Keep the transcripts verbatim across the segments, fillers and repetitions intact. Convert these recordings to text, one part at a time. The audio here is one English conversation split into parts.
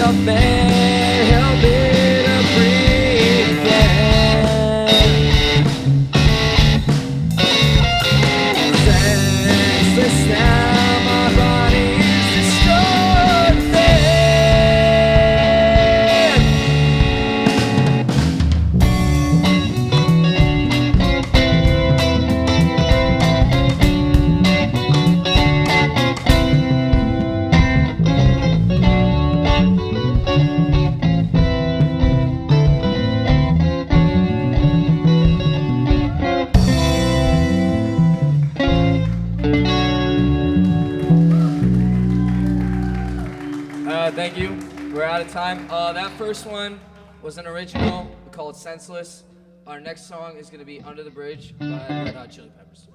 a man, help me to breathe again. Senseless now, my body is destroyed within. Uh, thank you. We're out of time. Uh, that first one was an original. We call it Senseless. Our next song is going to be Under the Bridge by the Red Hot Chili Peppers.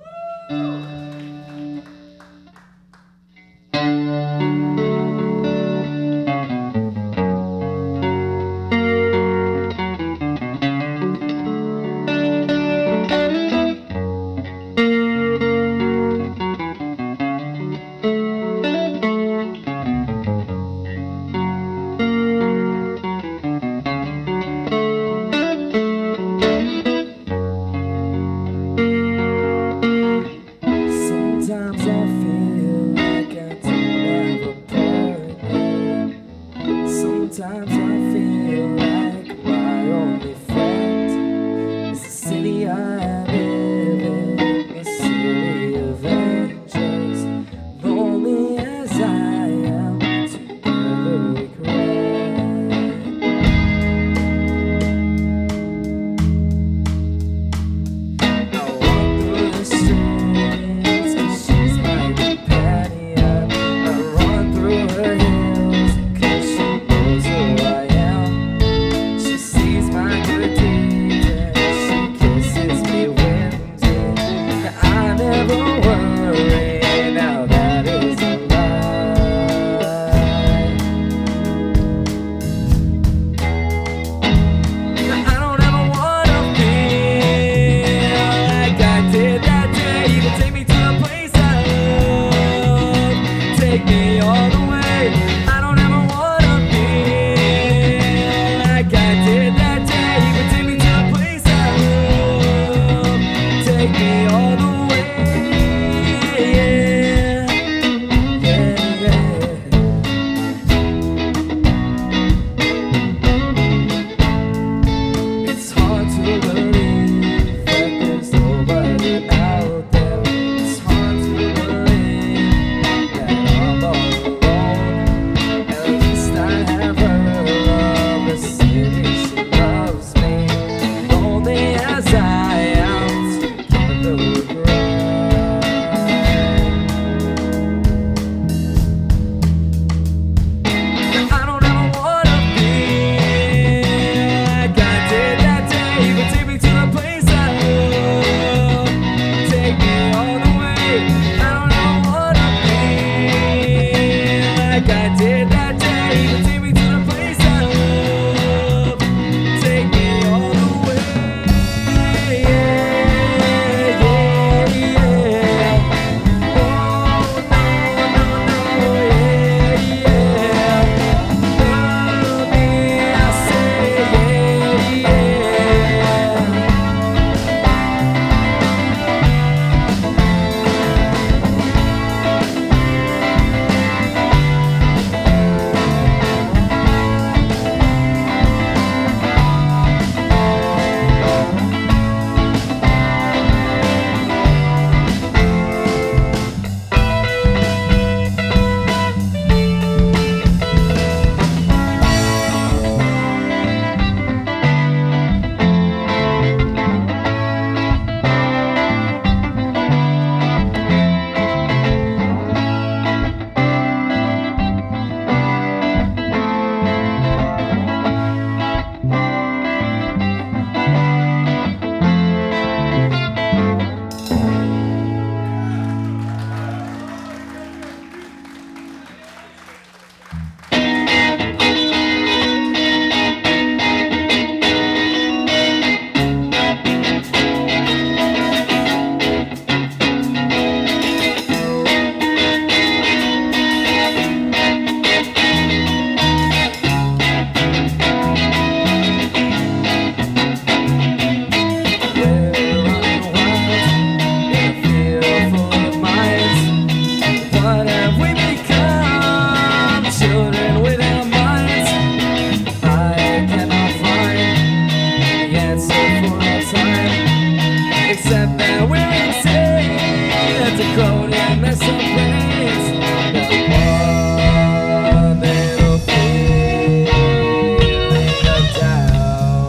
cold and mess up brains. That one little feeling of doubt.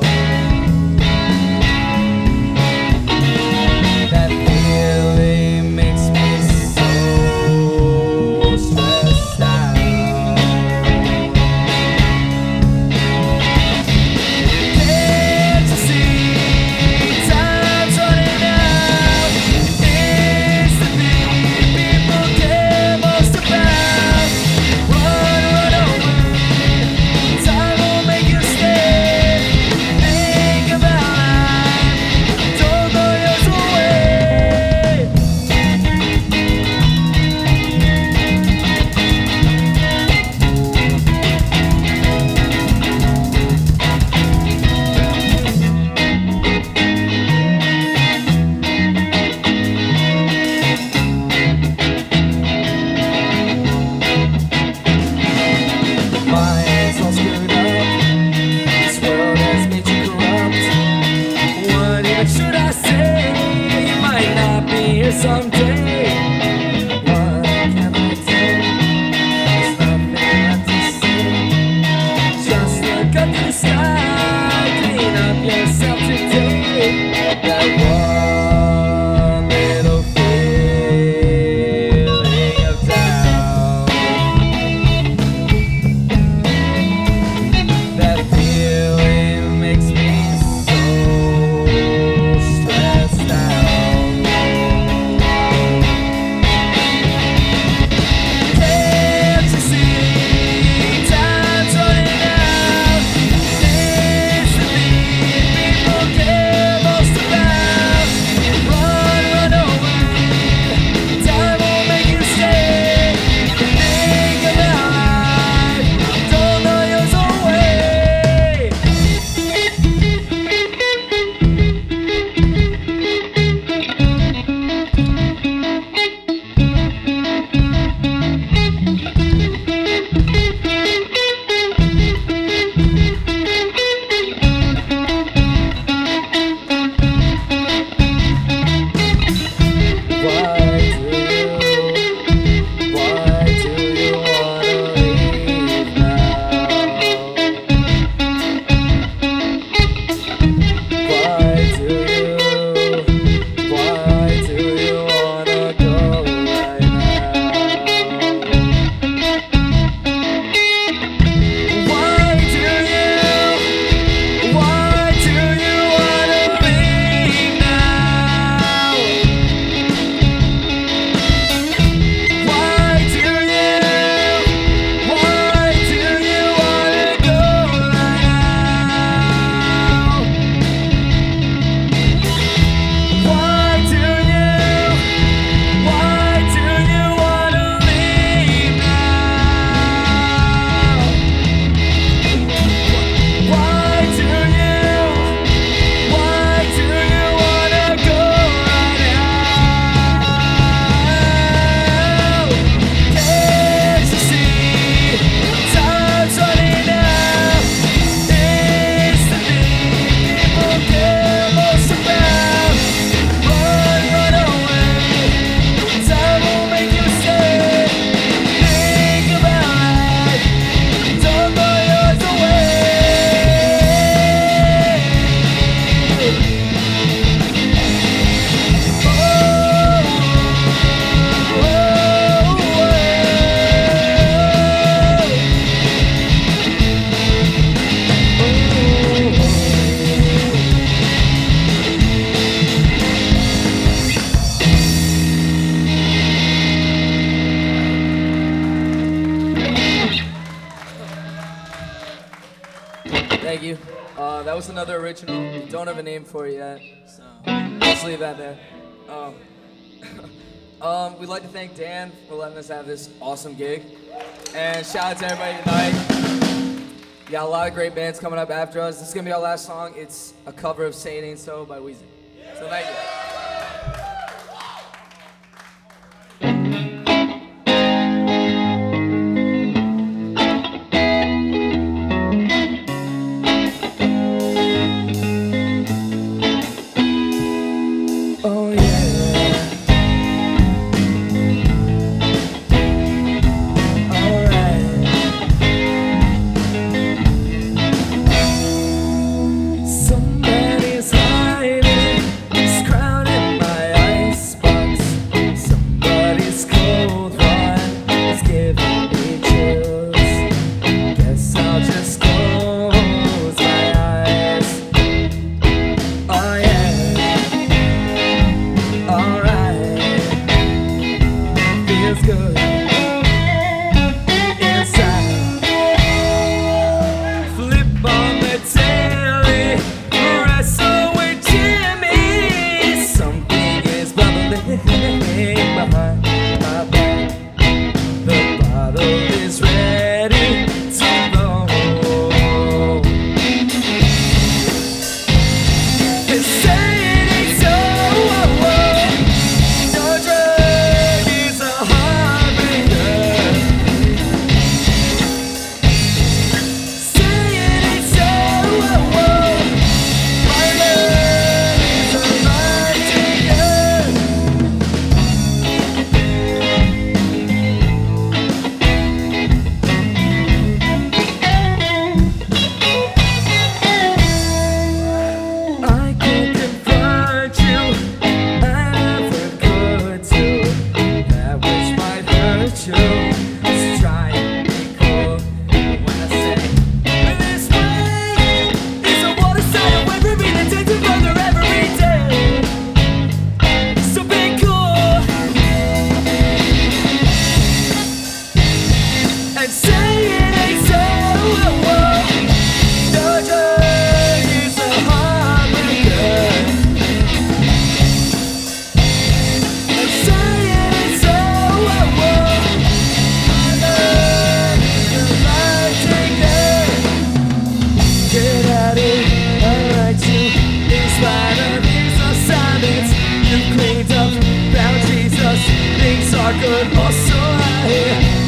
That feeling makes me so stressed out. Can't you see time's running out? It's the thing people care most about. Run, run away. Time won't make you stay. Think about life. Don't throw yours away. My head's all screwed up. This world has made you corrupt. What even should I say? You might not be here someday. What can I do? There's nothing left to say. Just look up to the sky. Clean up yourself today. That one little feeling of doubt. That feeling makes me so stressed out. Can't you see time's running out? It's the thing people care most about. Run, run away. Time won't make you stay. Think about life. Don't throw yours away. Why do you, why do you wanna leave now? Why do you, why do you wanna go right now? Why do you, why do you wanna leave now? Why do you, why do you wanna go right now? Why do you, why do you wanna leave now? Why do you, why do you wanna go right now? Can't you see time's running out? It's the thing people care most about. Run, run away. Time won't make you stay. Think about life. Don't throw yours away. Thank you. Uh, that was another original. We don't have a name for it yet, so let's leave that there. Um, um, we'd like to thank Dan for letting us have this awesome gig. And shout out to everybody tonight. We got a lot of great bands coming up after us. This is going to be our last song. It's a cover of Say It Ain't So by Weezy. So thank you. feels good inside. Flip on the telly, wrestle with Jimmy. Something is bubbling behind my back. The bottle is ready to blow. It's saying it's so. No drug is a heartbreaker. Saying it's so. My love is a life taker. I could confront you, I never could do. That which might hurt you. Just try and be cool. When I say this way is a waterside away from me that takes it further every day. So be cool and say it ain't so. No drug is a heartbreaker. And say it ain't so. My love is a life taker. Get at it, I write you. In spite of years of silence, you cleaned up, found Jesus. Things are good, also I hear.